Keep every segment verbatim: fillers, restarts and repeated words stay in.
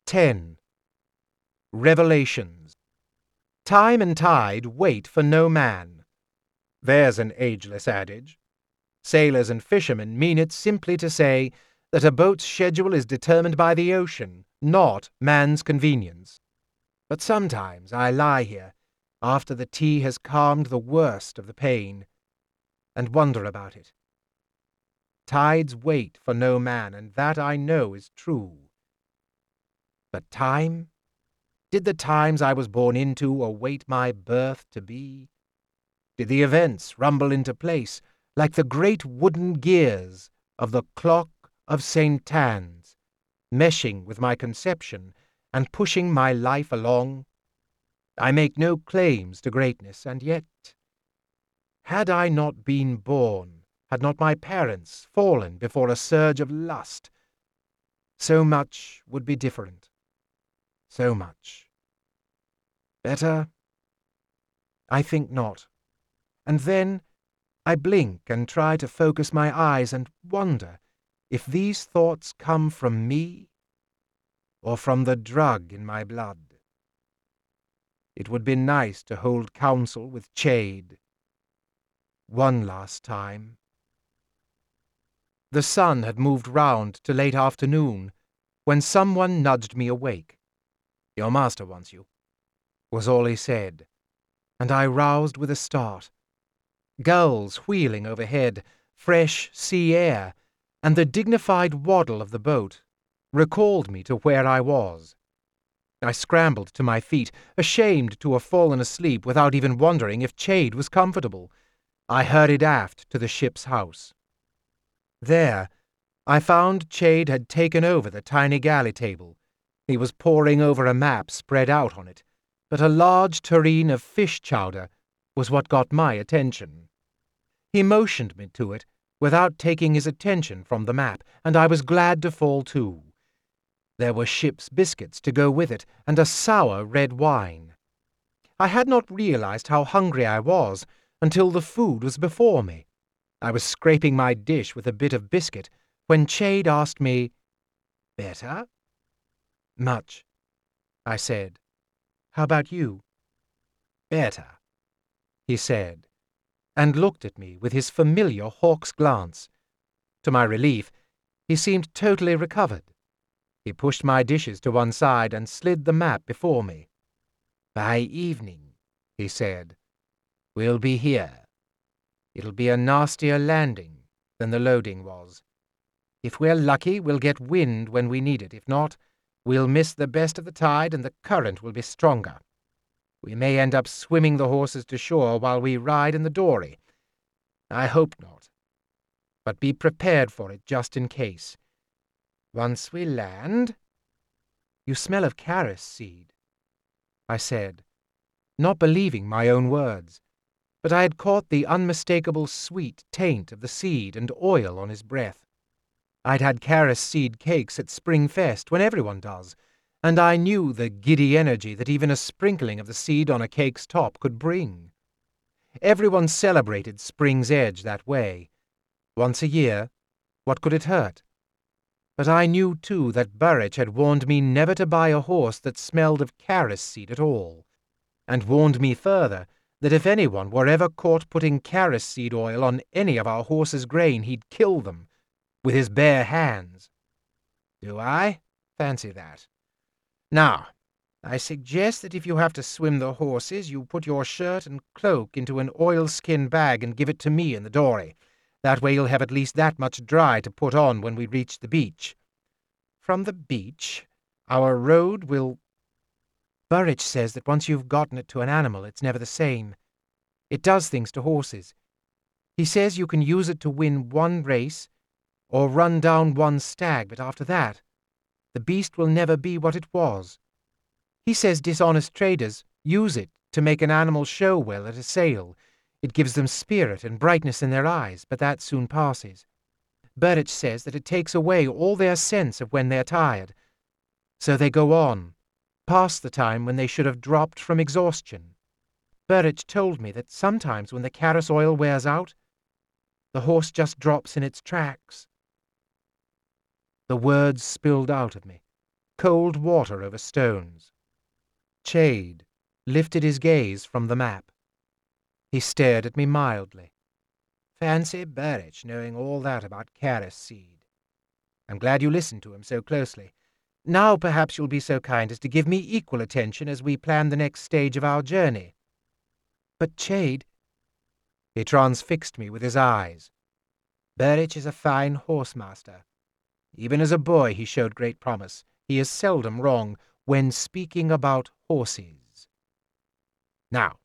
ten. Revelations. Time and tide wait for no man. There's an ageless adage. Sailors and fishermen mean it simply to say that a boat's schedule is determined by the ocean, not man's convenience. But sometimes I lie here, after the tea has calmed the worst of the pain, and wonder about it. Tides wait for no man, and that I know is true. But time? Did the times I was born into await my birth to be? Did the events rumble into place like the great wooden gears of the clock of Saint Anne's, meshing with my conception and pushing my life along? I make no claims to greatness, and yet, had I not been born, had not my parents fallen before a surge of lust, so much would be different. So much. Better? I think not. And then I blink and try to focus my eyes and wonder if these thoughts come from me or from the drug in my blood. It would be nice to hold counsel with Chade. One last time. The sun had moved round to late afternoon when someone nudged me awake. "Your master wants you," was all he said, and I roused with a start. Gulls wheeling overhead, fresh sea air, and the dignified waddle of the boat recalled me to where I was. I scrambled to my feet, ashamed to have fallen asleep without even wondering if Chade was comfortable. I hurried aft to the ship's house. There, I found Chade had taken over the tiny galley table. He was poring over a map spread out on it, but a large tureen of fish chowder was what got my attention. He motioned me to it without taking his attention from the map, and I was glad to fall to. There were ship's biscuits to go with it, and a sour red wine. I had not realized how hungry I was until the food was before me. I was scraping my dish with a bit of biscuit when Chade asked me, "Better?" "Much," I said. "How about you?" "Better," he said, and looked at me with his familiar hawk's glance. To my relief, he seemed totally recovered. He pushed my dishes to one side and slid the map before me. "By evening," he said, "we'll be here. It'll be a nastier landing than the loading was. If we're lucky, we'll get wind when we need it. If not, we'll miss the best of the tide and the current will be stronger. We may end up swimming the horses to shore while we ride in the dory. I hope not. But be prepared for it just in case. Once we land—" "You smell of caris seed," I said, not believing my own words, but I had caught the unmistakable sweet taint of the seed and oil on his breath. I'd had caris seed cakes at Spring Fest, when everyone does, and I knew the giddy energy that even a sprinkling of the seed on a cake's top could bring. Everyone celebrated Spring's Edge that way. Once a year, what could it hurt? But I knew, too, that Burrich had warned me never to buy a horse that smelled of caris seed at all, and warned me further that if anyone were ever caught putting caris seed oil on any of our horses' grain, he'd kill them with his bare hands. Do I? Fancy that. Now, I suggest that if you have to swim the horses, you put your shirt and cloak into an oilskin bag and give it to me in the dory. That way you'll have at least that much dry to put on when we reach the beach. From the beach, our road will... Burrich says that once you've gotten it to an animal, it's never the same. It does things to horses. He says you can use it to win one race or run down one stag, but after that, the beast will never be what it was. He says dishonest traders use it to make an animal show well at a sale. It gives them spirit and brightness in their eyes, but that soon passes. Burrich says that it takes away all their sense of when they're tired. So they go on, past the time when they should have dropped from exhaustion. Burrich told me that sometimes when the caris oil wears out, the horse just drops in its tracks. The words spilled out of me, cold water over stones. Chade lifted his gaze from the map. He stared at me mildly. Fancy Burrich knowing all that about Caris seed. I'm glad you listened to him so closely. Now perhaps you'll be so kind as to give me equal attention as we plan the next stage of our journey. But Chade... He transfixed me with his eyes. Burrich is a fine horsemaster. Even as a boy he showed great promise. He is seldom wrong when speaking about horses. Now,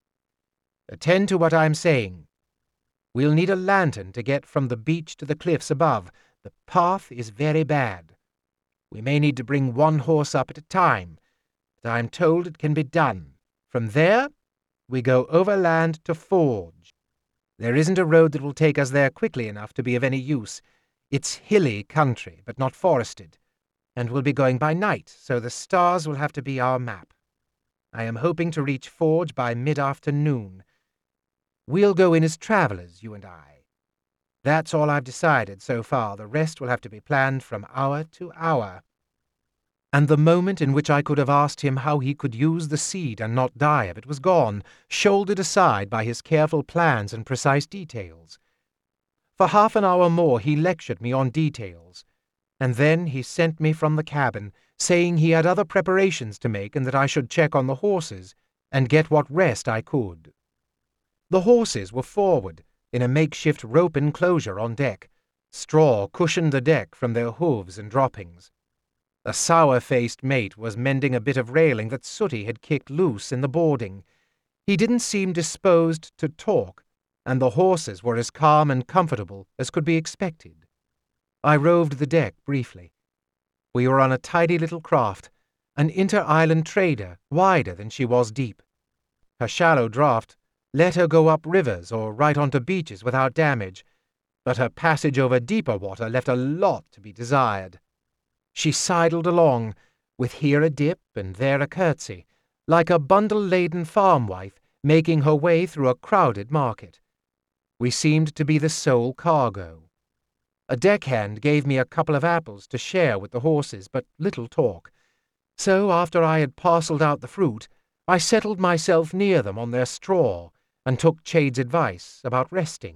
attend to what I'm saying. We'll need a lantern to get from the beach to the cliffs above. The path is very bad. We may need to bring one horse up at a time, but I'm told it can be done. From there, we go overland to Forge. There isn't a road that will take us there quickly enough to be of any use. It's hilly country, but not forested, and we'll be going by night, so the stars will have to be our map. I am hoping to reach Forge by mid-afternoon. We'll go in as travelers, you and I. That's all I've decided so far. The rest will have to be planned from hour to hour. And the moment in which I could have asked him how he could use the seed and not die of it was gone, shouldered aside by his careful plans and precise details. For half an hour more he lectured me on details, and then he sent me from the cabin, saying he had other preparations to make and that I should check on the horses and get what rest I could. The horses were forward, in a makeshift rope enclosure on deck. Straw cushioned the deck from their hooves and droppings. A sour-faced mate was mending a bit of railing that Sooty had kicked loose in the boarding. He didn't seem disposed to talk, and the horses were as calm and comfortable as could be expected. I roved the deck briefly. We were on a tidy little craft, an inter-island trader, wider than she was deep. Her shallow draught let her go up rivers or right onto beaches without damage, but her passage over deeper water left a lot to be desired. She sidled along, with here a dip and there a curtsy, like a bundle-laden farm wife making her way through a crowded market. We seemed to be the sole cargo. A deckhand gave me a couple of apples to share with the horses, but little talk. So after I had parcelled out the fruit, I settled myself near them on their straw and took Chade's advice about resting.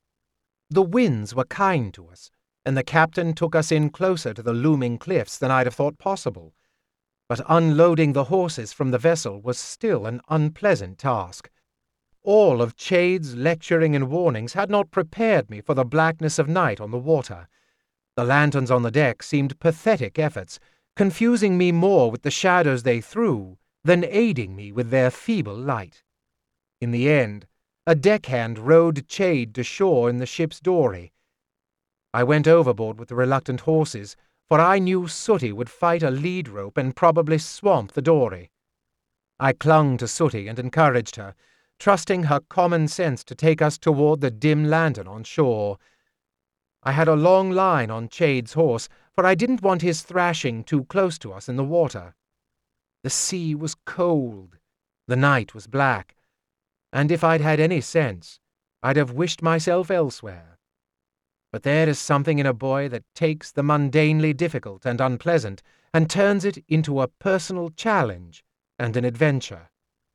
The winds were kind to us, and the captain took us in closer to the looming cliffs than I'd have thought possible. But unloading the horses from the vessel was still an unpleasant task. All of Chade's lecturing and warnings had not prepared me for the blackness of night on the water. The lanterns on the deck seemed pathetic efforts, confusing me more with the shadows they threw than aiding me with their feeble light. In the end, a deckhand rowed Chade to shore in the ship's dory. I went overboard with the reluctant horses, for I knew Sooty would fight a lead rope and probably swamp the dory. I clung to Sooty and encouraged her, trusting her common sense to take us toward the dim lantern on shore. I had a long line on Chade's horse, for I didn't want his thrashing too close to us in the water. The sea was cold, the night was black, and if I'd had any sense, I'd have wished myself elsewhere. But there is something in a boy that takes the mundanely difficult and unpleasant and turns it into a personal challenge and an adventure.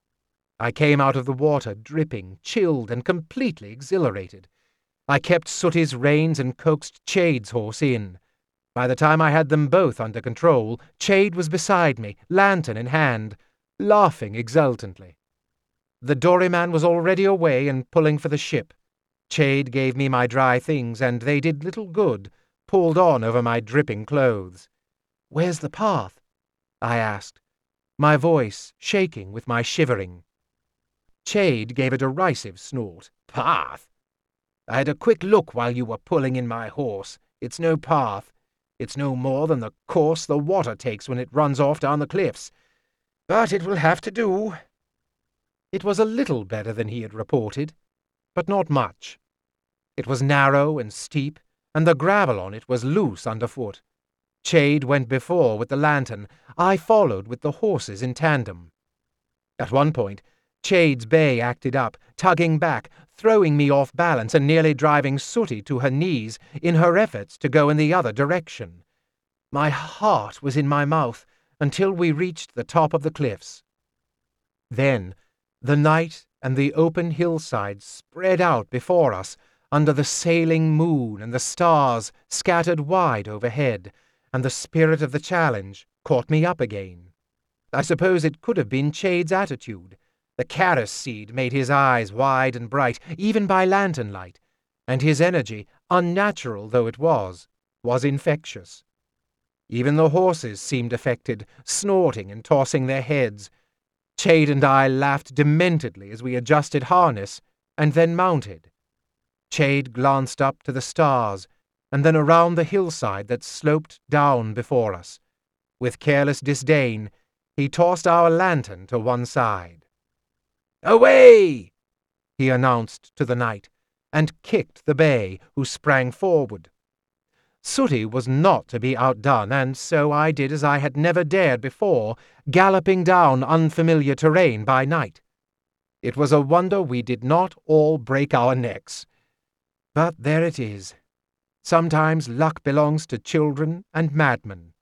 I came out of the water dripping, chilled, and completely exhilarated. I kept Sooty's reins and coaxed Chade's horse in. By the time I had them both under control, Chade was beside me, lantern in hand, laughing exultantly. The doryman was already away and pulling for the ship. Chade gave me my dry things, and they did little good, pulled on over my dripping clothes. "Where's the path?" I asked, my voice shaking with my shivering. Chade gave a derisive snort. "Path? I had a quick look while you were pulling in my horse. It's no path. It's no more than the course the water takes when it runs off down the cliffs. But it will have to do." It was a little better than he had reported, but not much. It was narrow and steep, and the gravel on it was loose underfoot. Chade went before with the lantern. I followed with the horses in tandem. At one point, Chade's bay acted up, tugging back, throwing me off balance and nearly driving Sooty to her knees in her efforts to go in the other direction. My heart was in my mouth, until we reached the top of the cliffs. Then the night and the open hillside spread out before us under the sailing moon, and the stars scattered wide overhead, and the spirit of the challenge caught me up again. I suppose it could have been Chade's attitude. The Charis seed made his eyes wide and bright, even by lantern light, and his energy, unnatural though it was, was infectious. Even the horses seemed affected, snorting and tossing their heads. Chade and I laughed dementedly as we adjusted harness and then mounted. Chade glanced up to the stars and then around the hillside that sloped down before us. With careless disdain, he tossed our lantern to one side. "Away!" he announced to the knight, and kicked the bay, who sprang forward. Sooty was not to be outdone, and so I did as I had never dared before, galloping down unfamiliar terrain by night. It was a wonder we did not all break our necks. But there it is. Sometimes luck belongs to children and madmen.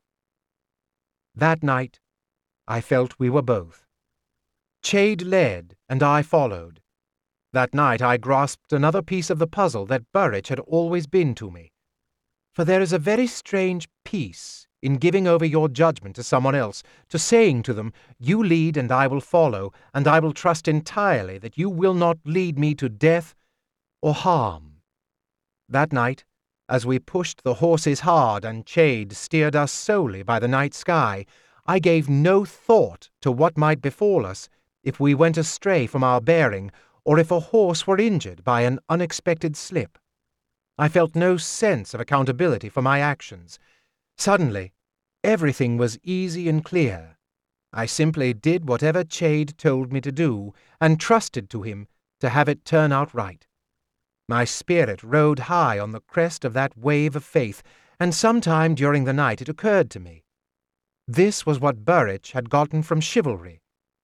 That night, I felt we were both. Chade led, and I followed. That night I grasped another piece of the puzzle that Burrich had always been to me. For there is a very strange peace in giving over your judgment to someone else, to saying to them, "You lead and I will follow, and I will trust entirely that you will not lead me to death or harm." That night, as we pushed the horses hard and Chade steered us solely by the night sky, I gave no thought to what might befall us if we went astray from our bearing, or if a horse were injured by an unexpected slip. I felt no sense of accountability for my actions. Suddenly, everything was easy and clear. I simply did whatever Chade told me to do, and trusted to him to have it turn out right. My spirit rode high on the crest of that wave of faith, and sometime during the night it occurred to me. This was what Burrich had gotten from chivalry,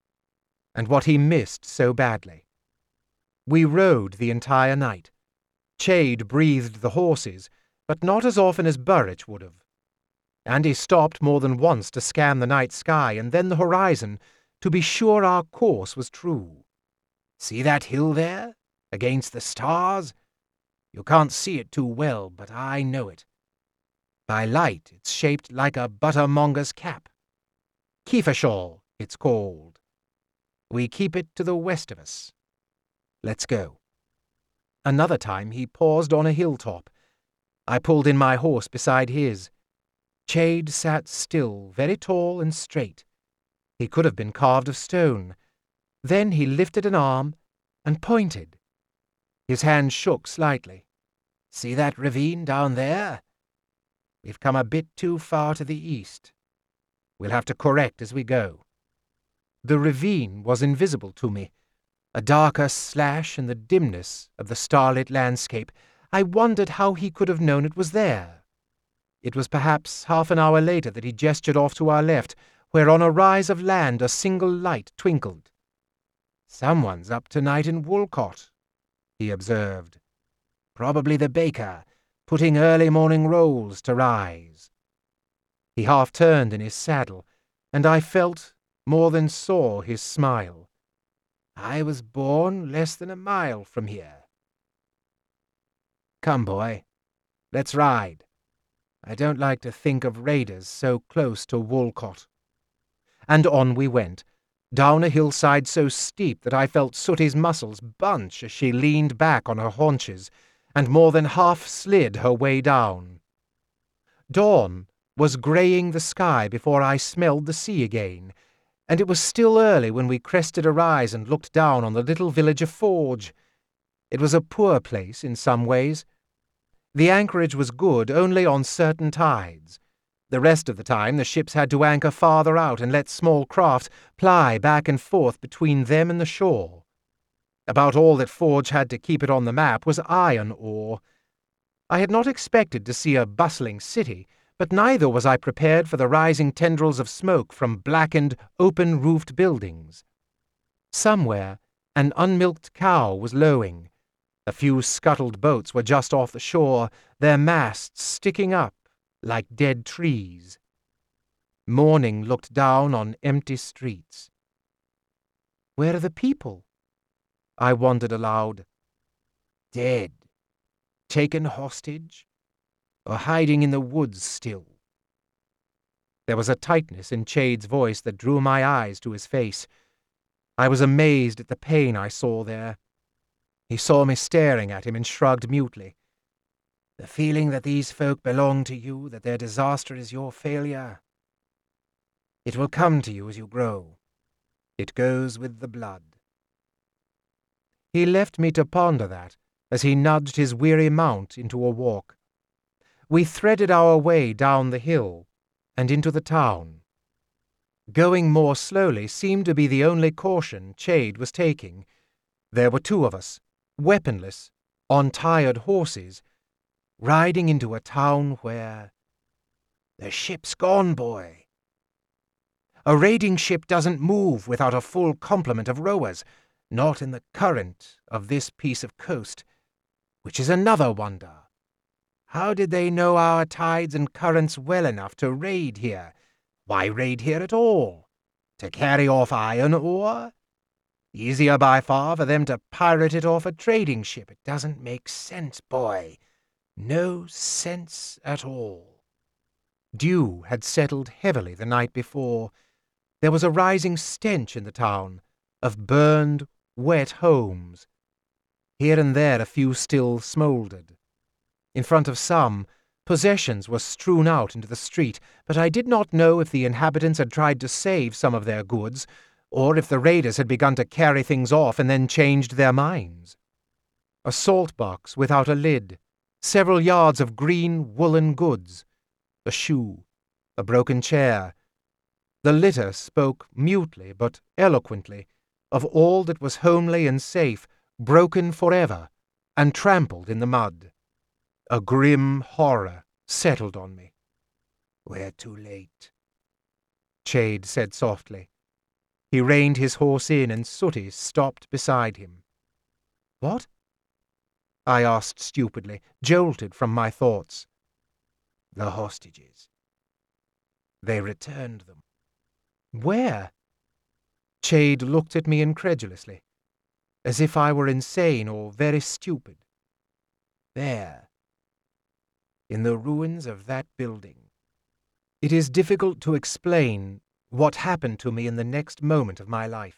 and what he missed so badly. We rode the entire night. Chade breathed the horses, but not as often as Burrich would have. And he stopped more than once to scan the night sky and then the horizon to be sure our course was true. "See that hill there, against the stars? You can't see it too well, but I know it. By light it's shaped like a buttermonger's cap. Keefershall, it's called. We keep it to the west of us. Let's go." Another time he paused on a hilltop. I pulled in my horse beside his. Chade sat still, very tall and straight. He could have been carved of stone. Then he lifted an arm and pointed. His hand shook slightly. "See that ravine down there? We've come a bit too far to the east. We'll have to correct as we go." The ravine was invisible to me, a darker slash in the dimness of the starlit landscape. I wondered how he could have known it was there. It was perhaps half an hour later that he gestured off to our left, where on a rise of land a single light twinkled. "Someone's up tonight in Woolcott," he observed. "Probably the baker, putting early morning rolls to rise." He half turned in his saddle, and I felt more than saw his smile. "I was born less than a mile from here. Come, boy, let's ride. I don't like to think of raiders so close to Woolcott." And on we went, down a hillside so steep that I felt Sooty's muscles bunch as she leaned back on her haunches, and more than half slid her way down. Dawn was greying the sky before I smelled the sea again, and it was still early when we crested a rise and looked down on the little village of Forge. It was a poor place in some ways. The anchorage was good only on certain tides. The rest of the time the ships had to anchor farther out and let small craft ply back and forth between them and the shore. About all that Forge had to keep it on the map was iron ore. I had not expected to see a bustling city, but neither was I prepared for the rising tendrils of smoke from blackened, open-roofed buildings. Somewhere an unmilked cow was lowing. A few scuttled boats were just off the shore, their masts sticking up like dead trees. Morning looked down on empty streets. Where are the people? I wondered aloud. Dead, taken hostage, or hiding in the woods still. There was a tightness in Chade's voice that drew my eyes to his face. I was amazed at the pain I saw there. He saw me staring at him and shrugged mutely. The feeling that these folk belong to you, that their disaster is your failure. It will come to you as you grow. It goes with the blood. He left me to ponder that as he nudged his weary mount into a walk. We threaded our way down the hill and into the town. Going more slowly seemed to be the only caution Chade was taking. There were two of us, weaponless, on tired horses, riding into a town where... The ship's gone, boy. A raiding ship doesn't move without a full complement of rowers, not in the current of this piece of coast, which is another wonder. How did they know our tides and currents well enough to raid here? Why raid here at all? To carry off iron ore? Easier by far for them to pirate it off a trading ship. It doesn't make sense, boy. No sense at all. Dew had settled heavily the night before. There was a rising stench in the town, of burned, wet homes. Here and there a few still smouldered. In front of some, possessions were strewn out into the street, but I did not know if the inhabitants had tried to save some of their goods, or if the raiders had begun to carry things off and then changed their minds. A salt box without a lid, several yards of green woolen goods, a shoe, a broken chair. The litter spoke mutely but eloquently of all that was homely and safe, broken forever, and trampled in the mud. A grim horror settled on me. We're too late, Chade said softly. He reined his horse in and Sooty stopped beside him. What? I asked stupidly, jolted from my thoughts. The hostages. They returned them. Where? Chade looked at me incredulously, as if I were insane or very stupid. There. In the ruins of that building. It is difficult to explain what happened to me in the next moment of my life.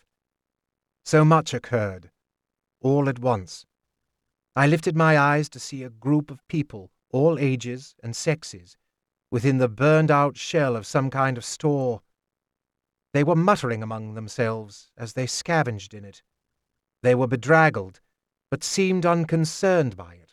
So much occurred, all at once. I lifted my eyes to see a group of people, all ages and sexes, within the burned-out shell of some kind of store. They were muttering among themselves as they scavenged in it. They were bedraggled, but seemed unconcerned by it.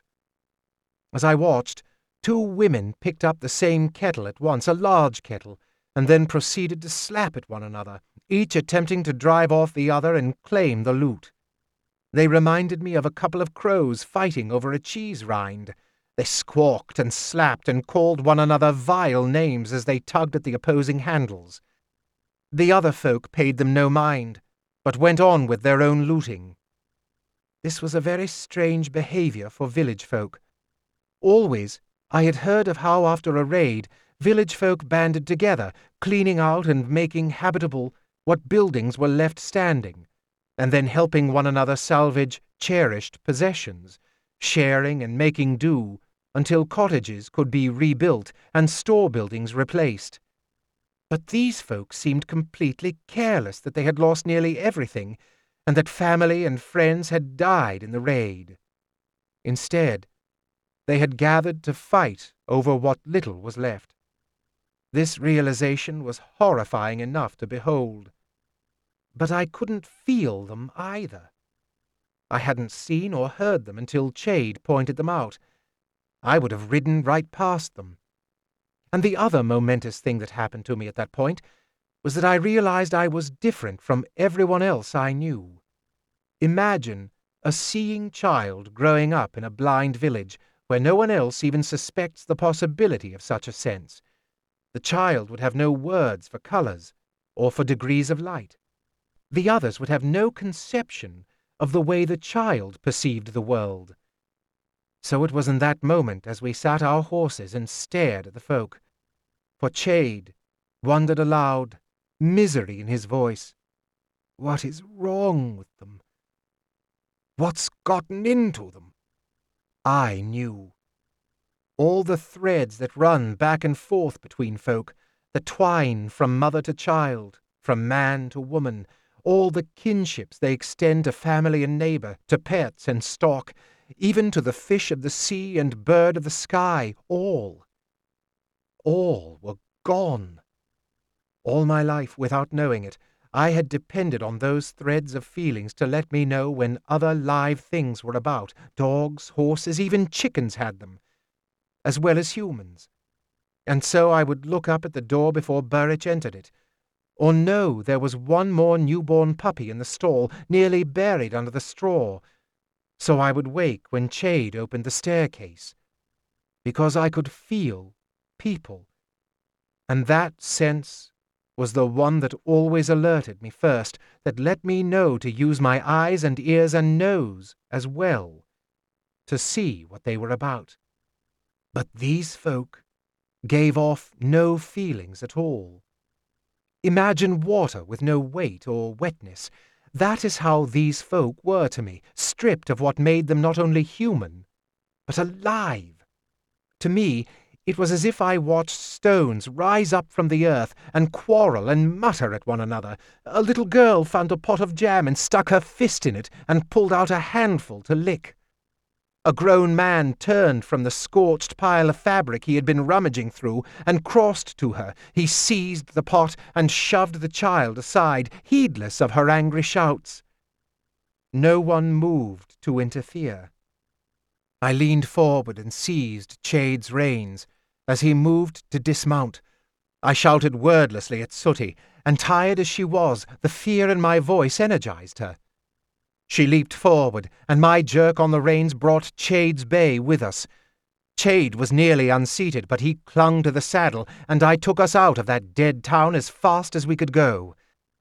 As I watched, two women picked up the same kettle at once, a large kettle, and then proceeded to slap at one another, each attempting to drive off the other and claim the loot. They reminded me of a couple of crows fighting over a cheese rind. They squawked and slapped and called one another vile names as they tugged at the opposing handles. The other folk paid them no mind, but went on with their own looting. This was a very strange behavior for village folk. Always I had heard of how after a raid, village folk banded together, cleaning out and making habitable what buildings were left standing, and then helping one another salvage cherished possessions, sharing and making do until cottages could be rebuilt and store buildings replaced. But these folks seemed completely careless that they had lost nearly everything, and that family and friends had died in the raid. Instead, they had gathered to fight over what little was left. This realization was horrifying enough to behold. But I couldn't feel them either. I hadn't seen or heard them until Chade pointed them out. I would have ridden right past them. And the other momentous thing that happened to me at that point was that I realized I was different from everyone else I knew. Imagine a seeing child growing up in a blind village where no one else even suspects the possibility of such a sense. The child would have no words for colors or for degrees of light. The others would have no conception of the way the child perceived the world. So it was in that moment, as we sat our horses and stared at the folk. For Chade wondered aloud, misery in his voice. What is wrong with them? What's gotten into them? I knew. All the threads that run back and forth between folk, that twine from mother to child, from man to woman, all the kinships they extend to family and neighbour, to pets and stock, even to the fish of the sea and bird of the sky, all, all were gone. All my life, without knowing it, I had depended on those threads of feelings to let me know when other live things were about. Dogs, horses, even chickens had them, as well as humans. And so I would look up at the door before Burrich entered it, or know there was one more newborn puppy in the stall, nearly buried under the straw. So I would wake when Chade opened the staircase, because I could feel people, and that sense was the one that always alerted me first, that let me know to use my eyes and ears and nose as well, to see what they were about. But these folk gave off no feelings at all. Imagine water with no weight or wetness. That is how these folk were to me, stripped of what made them not only human, but alive. To me, it was as if I watched stones rise up from the earth and quarrel and mutter at one another. A little girl found a pot of jam and stuck her fist in it and pulled out a handful to lick. A grown man turned from the scorched pile of fabric he had been rummaging through and crossed to her. He seized the pot and shoved the child aside, heedless of her angry shouts. No one moved to interfere. I leaned forward and seized Chade's reins. As he moved to dismount, I shouted wordlessly at Sooty, and tired as she was, the fear in my voice energized her. She leaped forward, and my jerk on the reins brought Chade's bay with us. Chade was nearly unseated, but he clung to the saddle, and I took us out of that dead town as fast as we could go.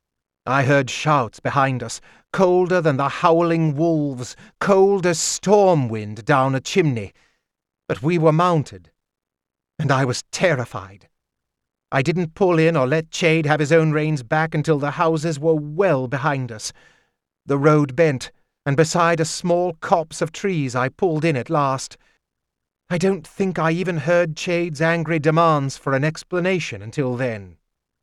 I heard shouts behind us, colder than the howling wolves, cold as storm wind down a chimney. But we were mounted, and I was terrified. I didn't pull in or let Chade have his own reins back until the houses were well behind us. The road bent, and beside a small copse of trees I pulled in at last. I don't think I even heard Chade's angry demands for an explanation until then.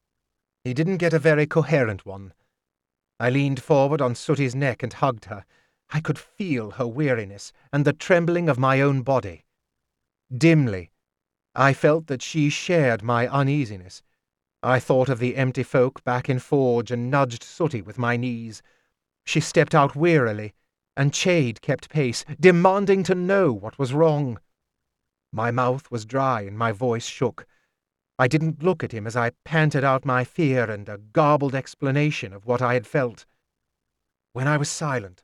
He didn't get a very coherent one. I leaned forward on Sooty's neck and hugged her. I could feel her weariness and the trembling of my own body. Dimly, I felt that she shared my uneasiness. I thought of the empty folk back in Forge and nudged Sooty with my knees. She stepped out wearily, and Chade kept pace, demanding to know what was wrong. My mouth was dry and my voice shook. I didn't look at him as I panted out my fear and a garbled explanation of what I had felt. When I was silent,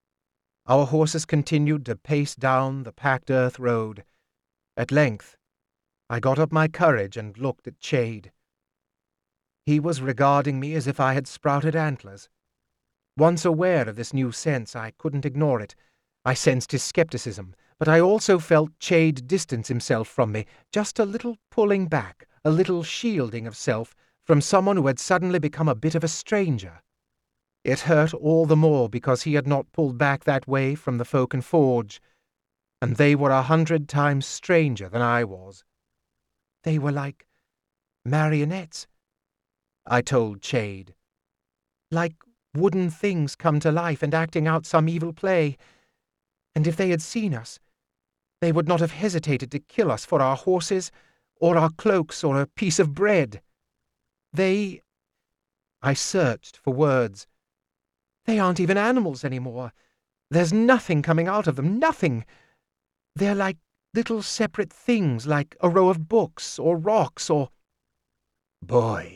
our horses continued to pace down the packed earth road. At length, I got up my courage and looked at Chade. He was regarding me as if I had sprouted antlers. Once aware of this new sense, I couldn't ignore it. I sensed his skepticism, but I also felt Chade distance himself from me, just a little pulling back, a little shielding of self from someone who had suddenly become a bit of a stranger. It hurt all the more because he had not pulled back that way from the folk in Forge, and they were a hundred times stranger than I was. They were like marionettes, I told Chade. Like wooden things come to life and acting out some evil play. And if they had seen us, they would not have hesitated to kill us for our horses, or our cloaks, or a piece of bread. They... I searched for words. They aren't even animals anymore. There's nothing coming out of them, nothing. They're like little separate things, like a row of books, or rocks, or... Boy,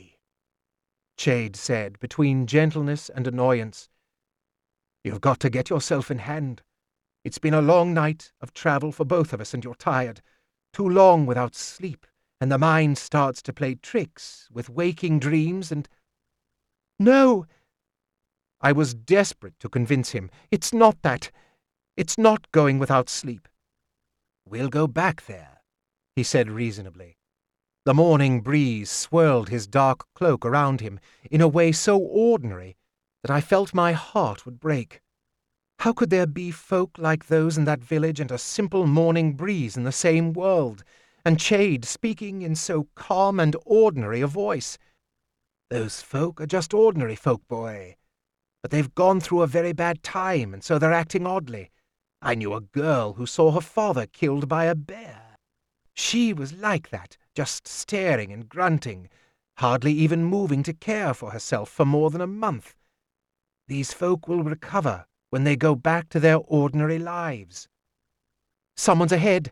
Chade said, between gentleness and annoyance, you've got to get yourself in hand. It's been a long night of travel for both of us, and you're tired. Too long without sleep, and the mind starts to play tricks with waking dreams and... No! I was desperate to convince him. It's not that. It's not going without sleep. We'll go back there, he said reasonably. The morning breeze swirled his dark cloak around him in a way so ordinary that I felt my heart would break. How could there be folk like those in that village and a simple morning breeze in the same world, and Chade speaking in so calm and ordinary a voice? Those folk are just ordinary folk, boy. But they've gone through a very bad time, and so they're acting oddly. I knew a girl who saw her father killed by a bear. She was like that, just staring and grunting, hardly even moving to care for herself for more than a month. These folk will recover when they go back to their ordinary lives. Someone's ahead,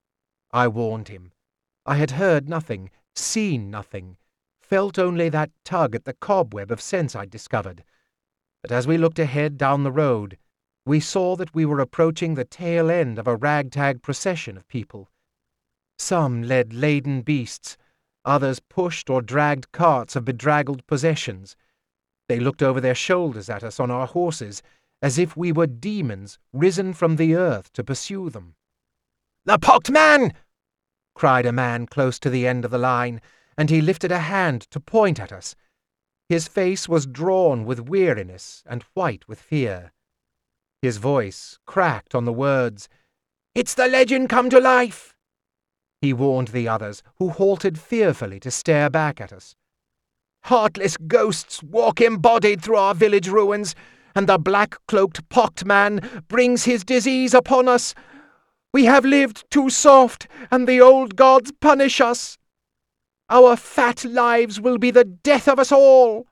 I warned him. I had heard nothing, seen nothing, felt only that tug at the cobweb of sense I'd discovered. But as we looked ahead down the road, we saw that we were approaching the tail end of a ragtag procession of people. Some led laden beasts, others pushed or dragged carts of bedraggled possessions. They looked over their shoulders at us on our horses, as if we were demons risen from the earth to pursue them. "The pocked man!" cried a man close to the end of the line, and he lifted a hand to point at us. His face was drawn with weariness and white with fear. His voice cracked on the words, "It's the legend come to life!" He warned the others, who halted fearfully to stare back at us. "Heartless ghosts walk embodied through our village ruins, and the black-cloaked pocked man brings his disease upon us. We have lived too soft, and the old gods punish us. Our fat lives will be the death of us all."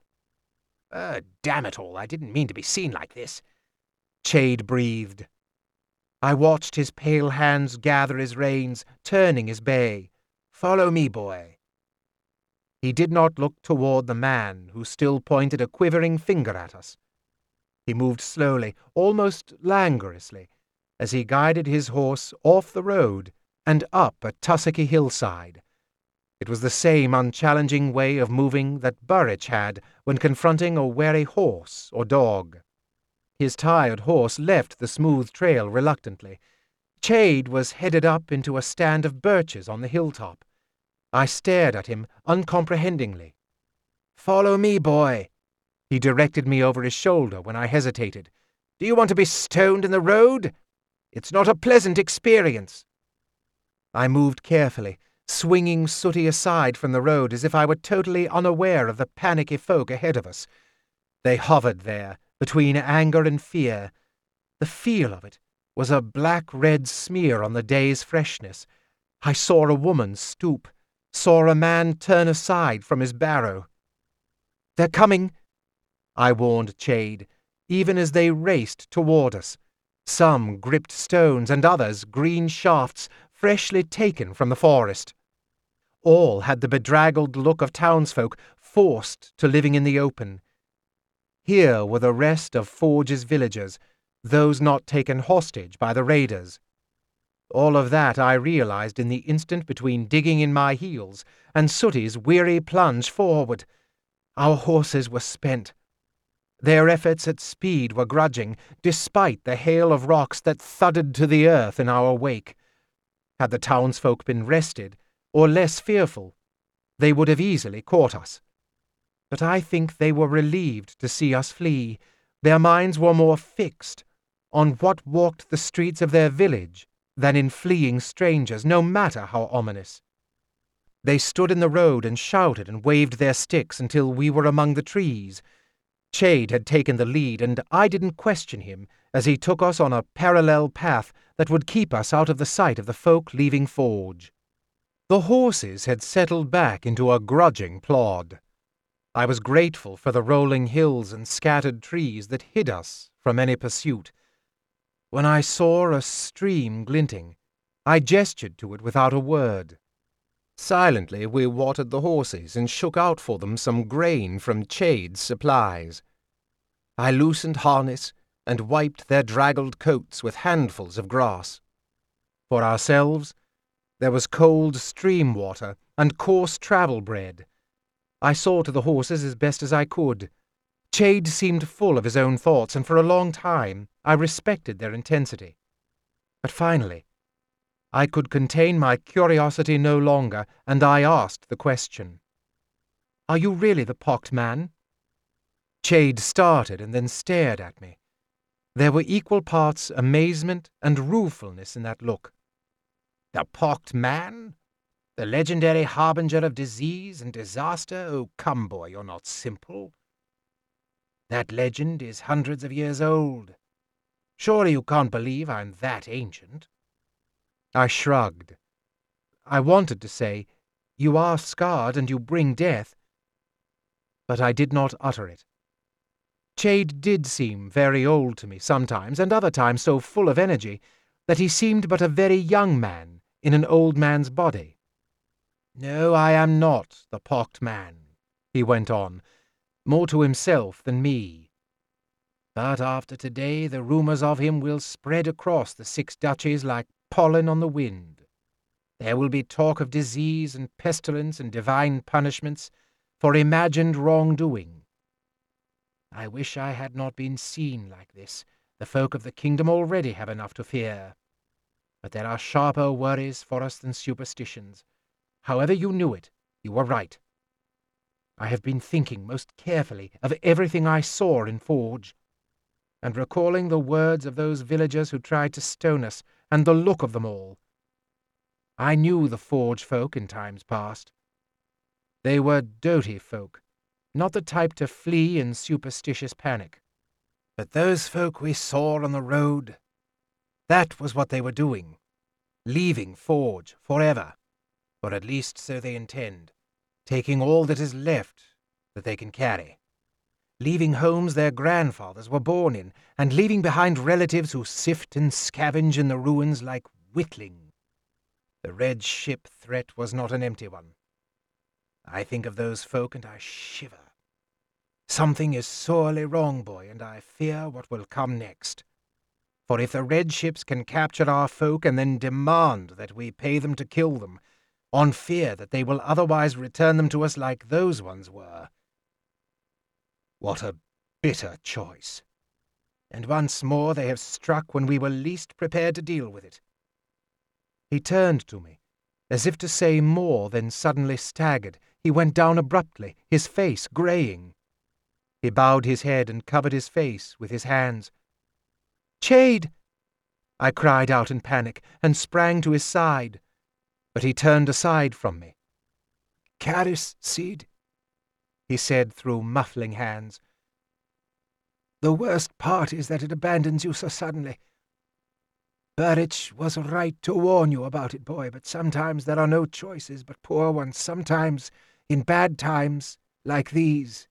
Uh, damn it all, I didn't mean to be seen like this. Chade breathed. I watched his pale hands gather his reins, turning his bay. "Follow me, boy." He did not look toward the man, who still pointed a quivering finger at us. He moved slowly, almost languorously, as he guided his horse off the road and up a tussocky hillside. It was the same unchallenging way of moving that Burrich had when confronting a wary horse or dog. His tired horse left the smooth trail reluctantly. Chade was headed up into a stand of birches on the hilltop. I stared at him uncomprehendingly. "Follow me, boy." He directed me over his shoulder when I hesitated. "Do you want to be stoned in the road? It's not a pleasant experience." I moved carefully, swinging Sooty aside from the road as if I were totally unaware of the panicky folk ahead of us. They hovered there, between anger and fear. The feel of it was a black-red smear on the day's freshness. I saw a woman stoop, saw a man turn aside from his barrow. "They're coming," I warned Chade, even as they raced toward us. Some gripped stones and others green shafts freshly taken from the forest. All had the bedraggled look of townsfolk forced to living in the open. Here were the rest of Forge's villagers, those not taken hostage by the raiders. All of that I realized in the instant between digging in my heels and Sooty's weary plunge forward. Our horses were spent. Their efforts at speed were grudging, despite the hail of rocks that thudded to the earth in our wake. Had the townsfolk been rested, or less fearful, they would have easily caught us. But I think they were relieved to see us flee. Their minds were more fixed on what walked the streets of their village than in fleeing strangers, no matter how ominous. They stood in the road and shouted and waved their sticks until we were among the trees. Chade had taken the lead, and I didn't question him as he took us on a parallel path that would keep us out of the sight of the folk leaving Forge. The horses had settled back into a grudging plod. I was grateful for the rolling hills and scattered trees that hid us from any pursuit. When I saw a stream glinting, I gestured to it without a word. Silently we watered the horses and shook out for them some grain from Chade's supplies. I loosened harness and wiped their draggled coats with handfuls of grass. For ourselves, there was cold stream water and coarse travel bread. I saw to the horses as best as I could. Chade seemed full of his own thoughts, and for a long time I respected their intensity. But finally, I could contain my curiosity no longer, and I asked the question. "Are you really the pocked man?" Chade started and then stared at me. There were equal parts amazement and ruefulness in that look. "The pocked man? The legendary harbinger of disease and disaster? Oh, come, boy, you're not simple. That legend is hundreds of years old. Surely you can't believe I'm that ancient." I shrugged. I wanted to say, "You are scarred and you bring death," but I did not utter it. Chade did seem very old to me sometimes, and other times so full of energy that he seemed but a very young man in an old man's body. "No, I am not the pocked man," he went on, more to himself than me. "But after today the rumours of him will spread across the six duchies like pollen on the wind. There will be talk of disease and pestilence and divine punishments for imagined wrongdoing. I wish I had not been seen like this. The folk of the kingdom already have enough to fear. But there are sharper worries for us than superstitions. However you knew it, you were right. I have been thinking most carefully of everything I saw in Forge, and recalling the words of those villagers who tried to stone us, and the look of them all. I knew the Forge folk in times past. They were doughty folk, not the type to flee in superstitious panic. But those folk we saw on the road, that was what they were doing, leaving Forge forever, or at least so they intend, taking all that is left that they can carry, leaving homes their grandfathers were born in, and leaving behind relatives who sift and scavenge in the ruins like whitling. The red ship threat was not an empty one. I think of those folk and I shiver. Something is sorely wrong, boy, and I fear what will come next. For if the red ships can capture our folk and then demand that we pay them to kill them, on fear that they will otherwise return them to us like those ones were, what a bitter choice. And once more they have struck when we were least prepared to deal with it." He turned to me, as if to say more, then suddenly staggered. He went down abruptly, his face greying. He bowed his head and covered his face with his hands. "Chade!" I cried out in panic, and sprang to his side, but he turned aside from me. "Caris, Cid," he said through muffling hands. "The worst part is that it abandons you so suddenly. Burrich was right to warn you about it, boy, but sometimes there are no choices but poor ones, sometimes in bad times like these."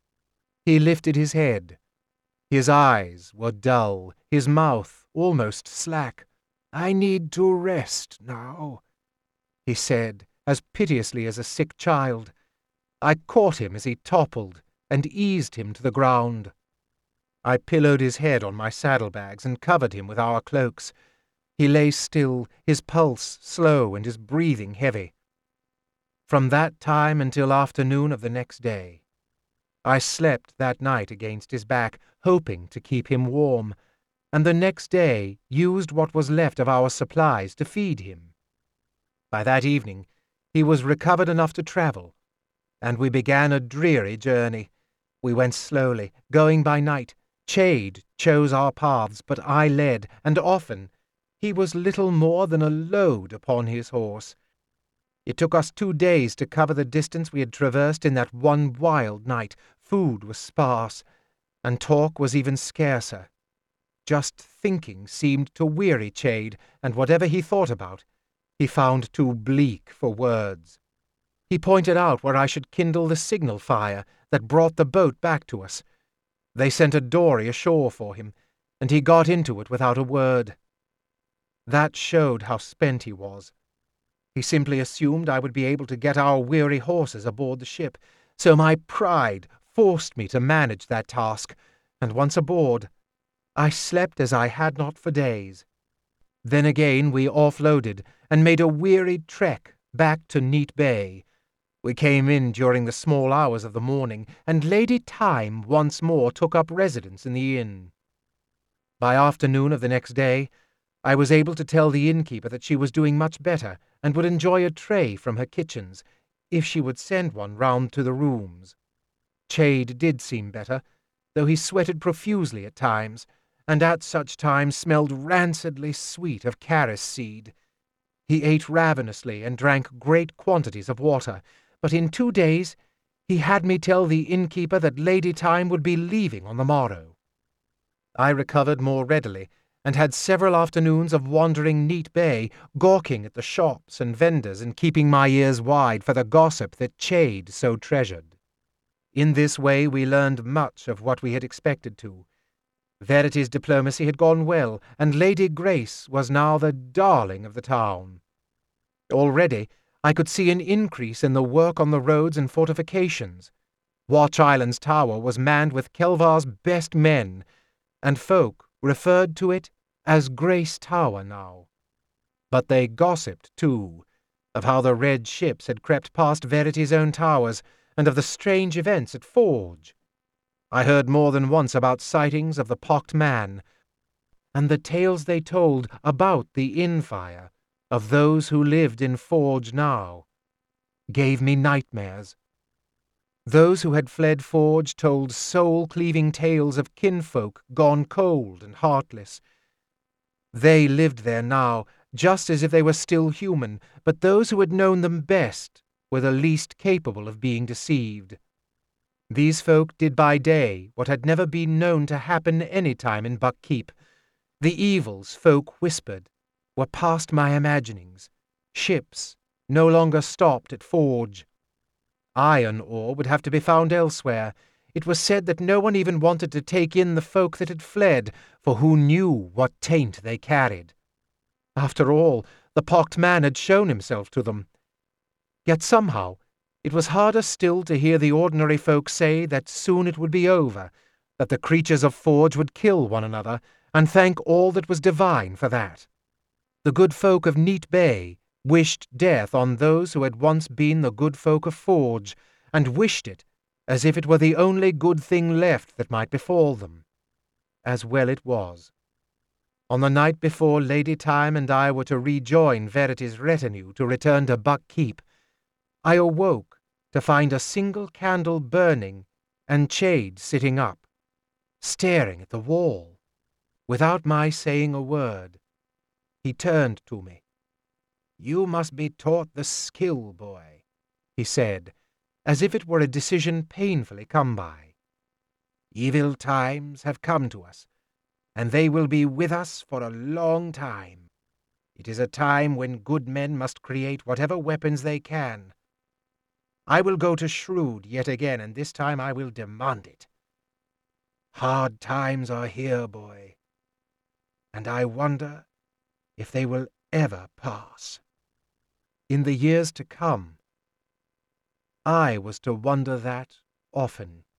He lifted his head. His eyes were dull, his mouth almost slack. "I need to rest now," he said, as piteously as a sick child. I caught him as he toppled and eased him to the ground. I pillowed his head on my saddlebags and covered him with our cloaks. He lay still, his pulse slow and his breathing heavy. From that time until afternoon of the next day, I slept that night against his back, hoping to keep him warm, and the next day used what was left of our supplies to feed him. By that evening he was recovered enough to travel, and we began a dreary journey. We went slowly, going by night. Chade chose our paths, but I led, and often he was little more than a load upon his horse. It took us two days to cover the distance we had traversed in that one wild night. Food was sparse, and talk was even scarcer. Just thinking seemed to weary Chade, and whatever he thought about, he found too bleak for words. He pointed out where I should kindle the signal fire that brought the boat back to us. They sent a dory ashore for him, and he got into it without a word. That showed how spent he was. He simply assumed I would be able to get our weary horses aboard the ship, so my pride forced me to manage that task, and once aboard, I slept as I had not for days. Then again we offloaded and made a weary trek back to Neat Bay. We came in during the small hours of the morning, and Lady Time once more took up residence in the inn. By afternoon of the next day, I was able to tell the innkeeper that she was doing much better and would enjoy a tray from her kitchens, if she would send one round to the rooms. Chade did seem better, though he sweated profusely at times, and at such times smelled rancidly sweet of caris seed. He ate ravenously and drank great quantities of water, but in two days he had me tell the innkeeper that Lady Time would be leaving on the morrow. I recovered more readily, and had several afternoons of wandering Neat Bay, gawking at the shops and vendors and keeping my ears wide for the gossip that Chade so treasured. In this way we learned much of what we had expected to. Verity's diplomacy had gone well, and Lady Grace was now the darling of the town. Already I could see an increase in the work on the roads and fortifications. Watch Island's tower was manned with Kelvar's best men, and folk referred to it as Grace Tower now. But they gossiped, too, of how the red ships had crept past Verity's own towers, and of the strange events at Forge. I heard more than once about sightings of the pocked man, and the tales they told about the inn-fire of those who lived in Forge now gave me nightmares. Those who had fled Forge told soul-cleaving tales of kinfolk gone cold and heartless. They lived there now, just as if they were still human, but those who had known them best were the least capable of being deceived. These folk did by day what had never been known to happen any time in Buckkeep. The evils folk whispered were past my imaginings. Ships no longer stopped at Forge. Iron ore would have to be found elsewhere. It was said that no one even wanted to take in the folk that had fled, for who knew what taint they carried? After all, the pocked man had shown himself to them. Yet somehow it was harder still to hear the ordinary folk say that soon it would be over, that the creatures of Forge would kill one another, and thank all that was divine for that. The good folk of Neat Bay wished death on those who had once been the good folk of Forge, and wished it as if it were the only good thing left that might befall them. As well it was. On the night before Lady Time and I were to rejoin Verity's retinue to return to Buckkeep, I awoke to find a single candle burning and Chade sitting up, staring at the wall. Without my saying a word, he turned to me. "You must be taught the skill, boy," he said, as if it were a decision painfully come by. "Evil times have come to us, and they will be with us for a long time. It is a time when good men must create whatever weapons they can. I will go to Shrewd yet again, and this time I will demand it. Hard times are here, boy, and I wonder if they will ever pass." In the years to come, I was to wonder that often.